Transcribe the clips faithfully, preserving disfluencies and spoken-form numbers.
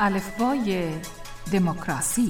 الفبای دموکراسی.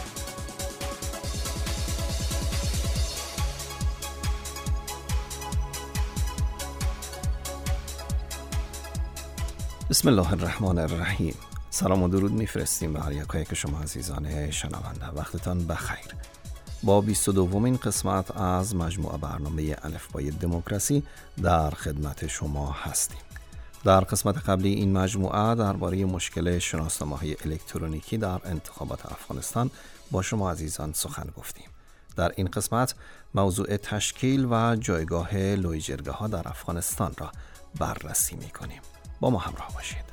بسم الله الرحمن الرحیم. سلام و درود میفرستیم به هر یک شما عزیزان شنونده. وقتتان بخیر. با بیست و دومین قسمت از مجموعه برنامه الفبای دموکراسی در خدمت شما هستیم. در قسمت قبلی این مجموعه درباره مشکل شناسنامه‌های الکترونیکی در انتخابات افغانستان با شما عزیزان سخن گفتیم. در این قسمت موضوع تشکیل و جایگاه لویجرگه‌ها در افغانستان را بررسی می‌کنیم. با ما همراه باشید.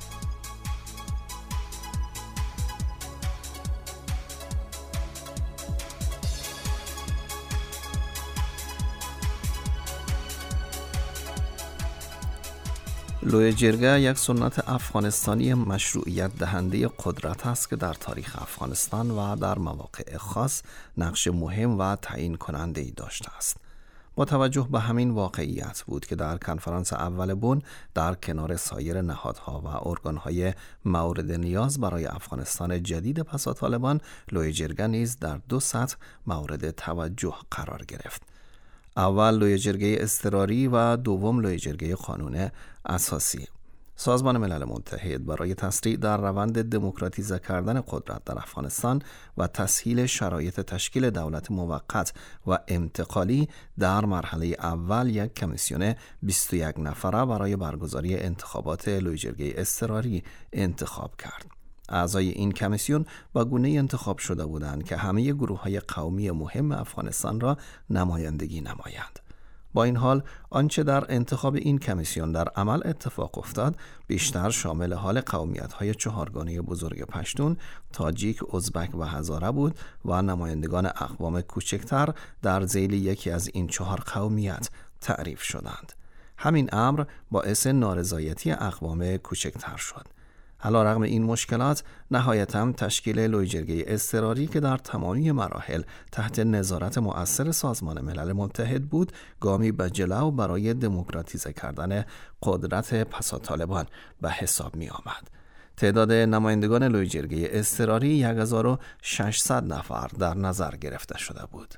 لویجرگه یک سنت افغانستانی مشروعیت دهنده قدرت است که در تاریخ افغانستان و در مواقع خاص نقش مهم و تعیین کننده ای داشته است. با توجه به همین واقعیت بود که در کنفرانس اول بن در کنار سایر نهادها و ارگانهای مورد نیاز برای افغانستان جدید پس از طالبان، لویجرگه نیز در دو سطح مورد توجه قرار گرفت. اول لویجرگه اضطراری و دوم لویجرگه قانون اساسی. سازمان ملل متحد برای تسریع در روند دموکراتیزه کردن قدرت در افغانستان و تسهیل شرایط تشکیل دولت موقت و انتقالی در مرحله اول یک کمیسیون بیست و یک نفره برای برگزاری انتخابات لویجرگه اضطراری انتخاب کرد. اعضای این کمیسیون با گونه انتخاب شده بودند که همه گروه‌های قومی مهم افغانستان را نمایندگی نمایند. با این حال آنچه در انتخاب این کمیسیون در عمل اتفاق افتاد بیشتر شامل حال قومیت‌های چهارگانه بزرگ پشتون، تاجیک، ازبک و هزاره بود و نمایندگان اقوام کوچکتر در ذیل یکی از این چهار قومیت تعریف شدند. همین امر باعث نارضایتی اقوام کوچکتر شد. علیرغم این مشکلات نهایتاً تشکیل لویجرگه اضطراری که در تمامی مراحل تحت نظارت مؤثر سازمان ملل متحد بود، گامی به جلو برای دموکراتیزه کردن قدرت پس از طالبان به حساب می آمد. تعداد نمایندگان لویجرگه اضطراری یک هزار و ششصد نفر در نظر گرفته شده بود.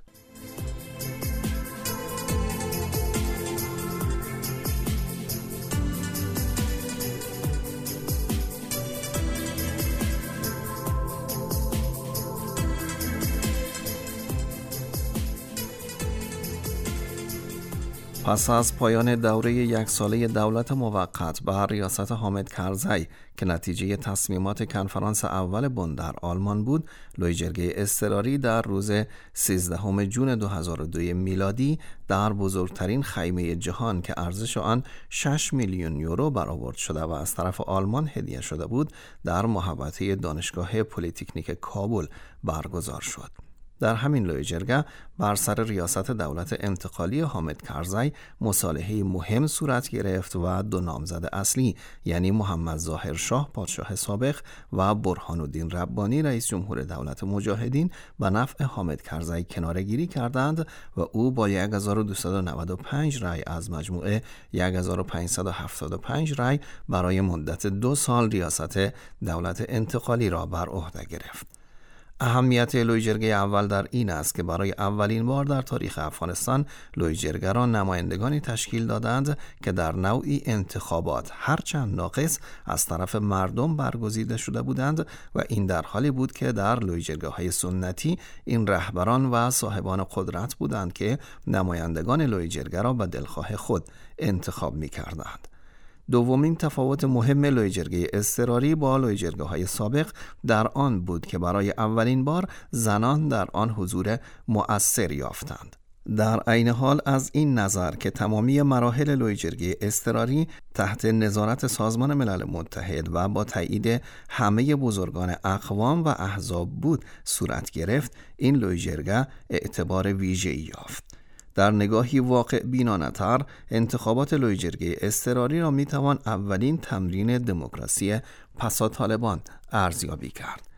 پس از پایان دوره یک ساله دولت موقت بر ریاست حامد کرزی که نتیجه تصمیمات کنفرانس اول بن در آلمان بود، لویجرگه اضطراری در روز سیزدهم ژوئن دو هزار و دو میلادی در بزرگترین خیمه جهان که ارزش آن شش میلیون یورو برآورد شده و از طرف آلمان هدیه شده بود، در محوطه دانشگاه پلی‌تکنیک کابل برگزار شد. در همین لویجرگه بر سر ریاست دولت انتقالی حامد کرزی مصالحه مهم صورت گرفت و دو نامزد اصلی یعنی محمد ظاهر شاه پادشاه سابق و برهان الدین ربانی رئیس جمهور دولت مجاهدین به نفع حامد کرزی کناره‌گیری کردند و او با یک هزار و دویست و نود و پنج رأی از مجموع یک هزار و پانصد و هفتاد و پنج رأی برای مدت دو سال ریاست دولت انتقالی را بر عهده گرفت. اهمیت لویجرگه اول در این است که برای اولین بار در تاریخ افغانستان لویجرگه را نمایندگانی تشکیل دادند که در نوعی انتخابات هرچند ناقص از طرف مردم برگزیده شده بودند و این در حالی بود که در لویجرگه‌های سنتی این رهبران و صاحبان قدرت بودند که نمایندگان لویجرگه را به دلخواه خود انتخاب می‌کردند. دومین تفاوت مهم لویجرگه اضطراری با لویجرگه‌های سابق در آن بود که برای اولین بار زنان در آن حضور مؤثر یافتند. در عین حال از این نظر که تمامی مراحل لویجرگه اضطراری تحت نظارت سازمان ملل متحد و با تایید همه بزرگان اقوام و احزاب بود صورت گرفت، این لویجرگه اعتبار ویژه‌ای یافت. در نگاهی واقع بینانه‌تر انتخابات لویجرگه اضطراری را میتوان اولین تمرین دموکراسی پس از طالبان ارزیابی کرد.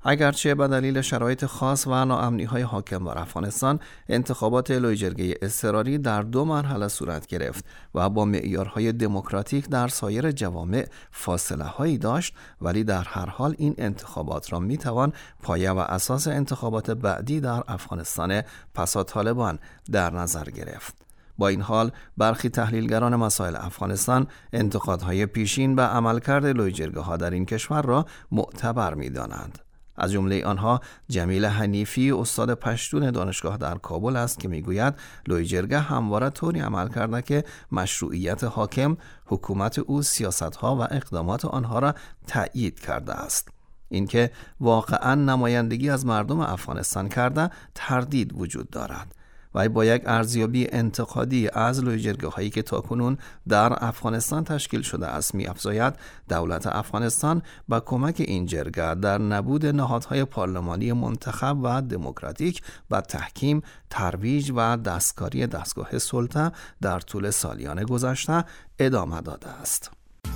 اگرچه به دلیل شرایط خاص و ناامنی‌های حاکم بر افغانستان انتخابات لویجرگه اضطراری در دو مرحله صورت گرفت و با معیارهای دموکراتیک در سایر جوامع فاصله‌هایی داشت، ولی در هر حال این انتخابات را می‌توان پایه و اساس انتخابات بعدی در افغانستان پس از طالبان در نظر گرفت. با این حال برخی تحلیلگران مسائل افغانستان انتقادهای پیشین به عملکرد لویجرگه‌ها در این کشور را معتبر می‌دانند. از جمله آنها جمیل حنیفی، استاد پشتون دانشگاه در کابل است که میگوید لویجرگه همواره طوری عمل کرده که مشروعیت حاکم، حکومت او سیاست‌ها و اقدامات آنها را تأیید کرده است. اینکه واقعاً نمایندگی از مردم افغانستان کرده تردید وجود دارد و با یک ارزیابی انتقادی از لویجرگه هایی که تاکنون در افغانستان تشکیل شده است می‌افزاید دولت افغانستان با کمک این جرگه در نبود نهادهای پارلمانی منتخب و دموکراتیک و تحکیم، ترویج و دستکاری دستگاه سلطه در طول سالیان گذشته ادامه داده است.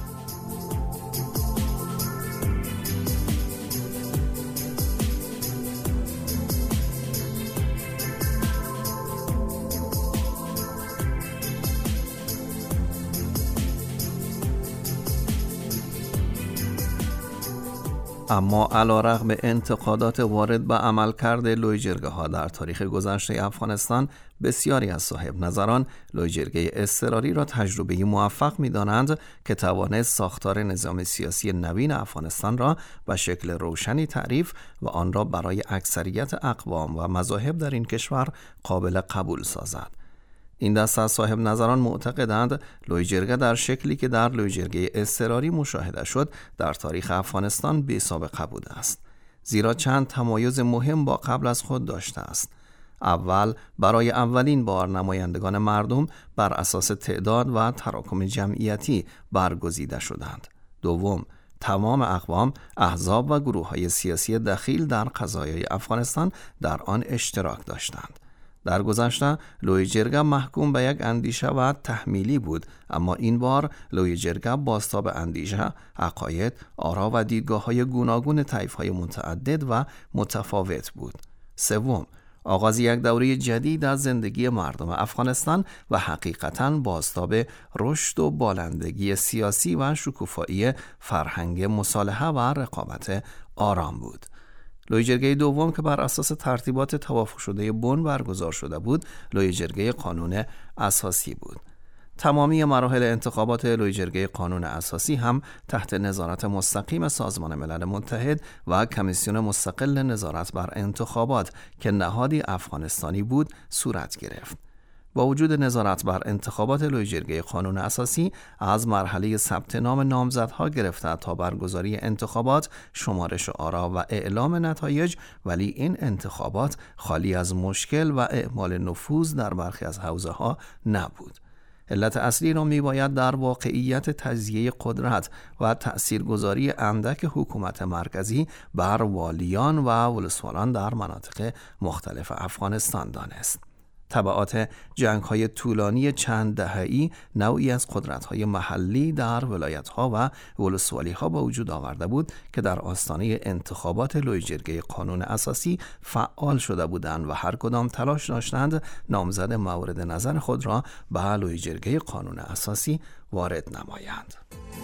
اما علیرغم انتقادات وارد به عملکرد لویجرگه ها در تاریخ گذشته افغانستان، بسیاری از صاحب نظران لویجرگه اضطراری را تجربه موفق می دانند که توانست ساختار نظام سیاسی نوین افغانستان را به شکل روشنی تعریف و آن را برای اکثریت اقوام و مذاهب در این کشور قابل قبول سازد. این دست از صاحب نظران معتقدند لویجرگه در شکلی که در لویجرگه اضطراری مشاهده شد در تاریخ افغانستان بی سابقه بوده است، زیرا چند تمایز مهم با قبل از خود داشته است. اول، برای اولین بار نمایندگان مردم بر اساس تعداد و تراکم جمعیتی برگزیده شدند. دوم، تمام اقوام، احزاب و گروه‌های سیاسی دخیل در قضایای افغانستان در آن اشتراک داشتند. در گذشته لویجرگه محکوم به یک اندیشه و تحمیلی بود، اما این بار لویجرگه بازتاب اندیشه، عقاید، آرا و دیدگاه‌های گوناگون طایف‌های متعدد و متفاوت بود. سوم، آغاز یک دوره جدید از زندگی مردم افغانستان و حقیقتاً بازتاب رشد و بالندگی سیاسی و شکوفایی فرهنگ مصالحه و رقابت آرام بود. لویجرگه دوم که بر اساس ترتیبات توافق شده بن برگزار شده بود، لویجرگه قانون اساسی بود. تمامی مراحل انتخابات لویجرگه قانون اساسی هم تحت نظارت مستقیم سازمان ملل متحد و کمیسیون مستقل نظارت بر انتخابات که نهادی افغانستانی بود صورت گرفت. با وجود نظارت بر انتخابات لویجرگه قانون اساسی، از مرحله ثبت نام نامزدها گرفته تا برگزاری انتخابات، شمارش آرا و اعلام نتایج، ولی این انتخابات خالی از مشکل و اعمال نفوذ در برخی از حوزه‌ها نبود. علت اصلی را می‌باید در واقعیت تجزیه قدرت و تأثیرگذاری اندک حکومت مرکزی بر والیان و ولسوالان در مناطق مختلف افغانستان دانست. تبعات جنگ‌های طولانی چند دهه‌ای نوعی از قدرت‌های محلی در ولایت‌ها و ولسوالی‌ها به وجود آورده بود که در آستانه انتخابات لویجرگه قانون اساسی فعال شده بودند و هر کدام تلاش داشتند نامزد مورد نظر خود را به لویجرگه قانون اساسی وارد نمایند.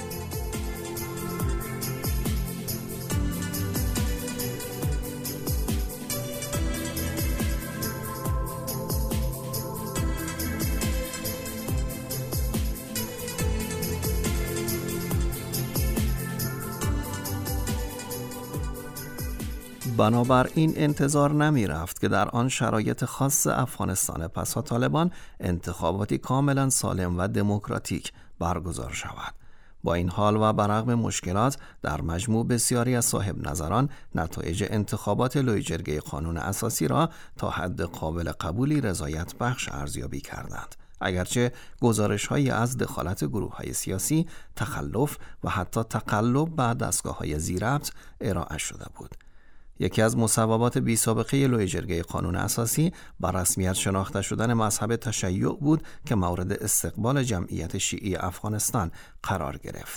بنابراین انتظار نمی رفت که در آن شرایط خاص افغانستان پس از طالبان انتخاباتی کاملا سالم و دموکراتیک برگزار شود. با این حال و برغم مشکلات، در مجموع بسیاری از صاحب نظران نتایج انتخابات لویجرگه قانون اساسی را تا حد قابل قبولی رضایت بخش ارزیابی کردند. اگرچه گزارش‌هایی از دخالت گروه‌های سیاسی، تخلف و حتی تقلب به دستگاه‌های ذی‌ربط ارائه شده بود. یکی از مصوبات بی سابقه لویجرگه قانون اساسی بر رسمیت شناخته شدن مذهب تشیع بود که مورد استقبال جمعیت شیعی افغانستان قرار گرفت.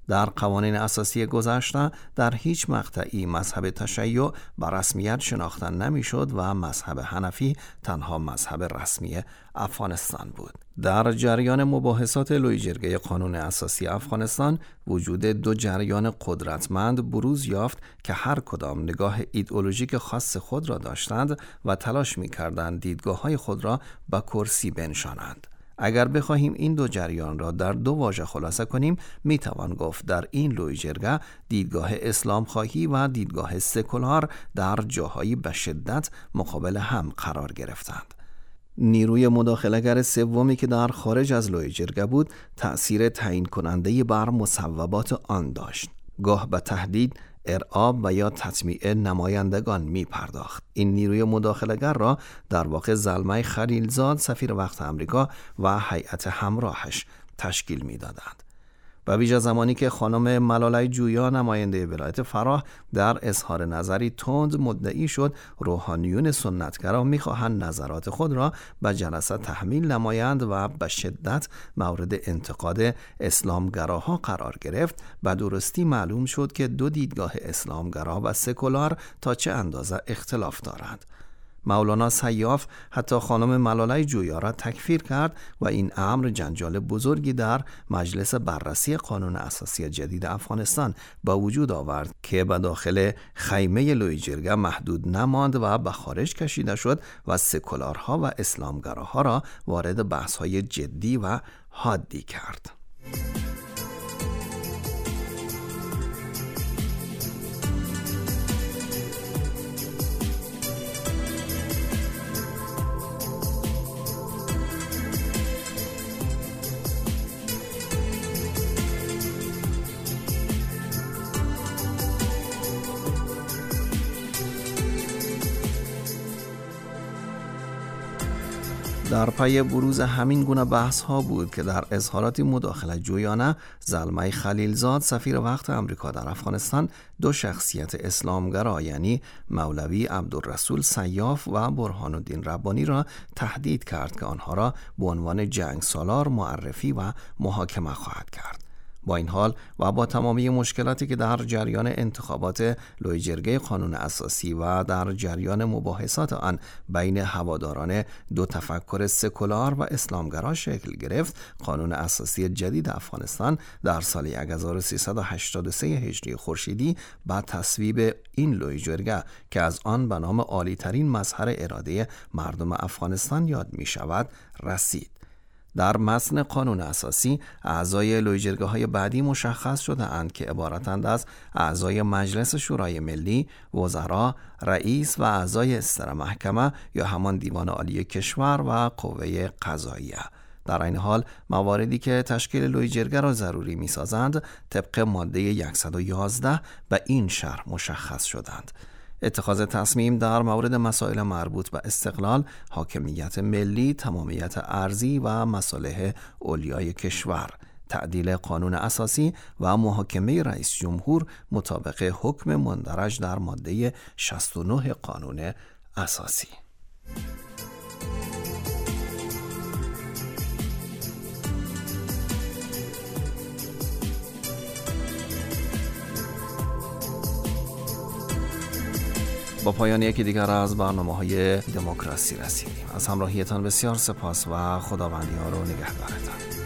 در قوانین اساسی گذشته در هیچ مقطعی مذهب تشیع به رسمیت شناخته نمیشد و مذهب حنفی تنها مذهب رسمی افغانستان بود. در جریان مباحثات لویجرگه قانون اساسی افغانستان وجود دو جریان قدرتمند بروز یافت که هر کدام نگاه ایدئولوژیک خاص خود را داشتند و تلاش می‌کردند دیدگاه‌های خود را به کرسی بنشانند. اگر بخواهیم این دو جریان را در دو واژه خلاصه کنیم، میتوان گفت در این لویجرگه دیدگاه اسلام خواهی و دیدگاه سکولار در جاهایی به شدت مقابل هم قرار گرفتند. نیروی مداخله‌گر سومی که در خارج از لویجرگه بود، تأثیر تعیین کننده بر مصوبات آن داشت. گاه به تهدید، ارعاب و یا تطمیع نمایندگان می پرداخت. این نیروی مداخله‌گر را در واقع زلمه خلیلزاد سفیر وقت آمریکا و هیئت همراهش تشکیل می دادند. و ویژه زمانی که خانم ملاله جویا نماینده ولایت فراه در اظهار نظری تند مدعی شد روحانیون سنتگرا می‌خواهند نظرات خود را به جلسه تحمیل نمایند و به شدت مورد انتقاد اسلامگراها قرار گرفت، به درستی معلوم شد که دو دیدگاه اسلامگرا و سکولار تا چه اندازه اختلاف دارند. مولانا سیاف حتی خانم ملاله جویا را تکفیر کرد و این امر جنجال بزرگی در مجلس بررسی قانون اساسی جدید افغانستان با وجود آورد که به داخل خیمه لویجرگه محدود نماند و به خارج کشیده شد و سکولارها و اسلامگراها را وارد بحث‌های جدی و حادی کرد. در پی بروز همین گونه بحث ها بود که در اظهاراتی مداخله جویانه زلمه خلیلزاد سفیر وقت آمریکا در افغانستان دو شخصیت اسلامگرا یعنی مولوی عبدالرسول سیاف و برهان الدین ربانی را تهدید کرد که آنها را به عنوان جنگ سالار معرفی و محاکمه خواهد کرد. با این حال و با تمامی مشکلاتی که در جریان انتخابات لویجرگه قانون اساسی و در جریان مباحثات آن بین هواداران دو تفکر سکولار و اسلامگرا شکل گرفت، قانون اساسی جدید افغانستان در سال هزار و سیصد و هشتاد و سه هجری خورشیدی با تصویب این لویجرگه که از آن به نام عالی ترین مظهر اراده مردم افغانستان یاد می شود رسید. در متن قانون اساسی اعضای لویجرگه‌های بعدی مشخص شده اند که عبارتند از اعضای مجلس شورای ملی، وزرا، رئیس و اعضای استر محکمه یا همان دیوان عالی کشور و قوه قضاییه. در این حال مواردی که تشکیل لویجرگه را ضروری می‌سازند طبق ماده صد و یازده به این شرح مشخص شدند: اتخاذ تصمیم در مورد مسائل مربوط به استقلال، حاکمیت ملی، تمامیت ارضی و مصالح اولیای کشور، تعدیل قانون اساسی و محاکمه رئیس جمهور مطابق حکم مندرج در ماده شصت و نه قانون اساسی. با پایان یکی دیگر از برنامه‌های دموکراسی رسیدیم. از همراهیتان بسیار سپاس و خداوندی ها رو نگهدارتان.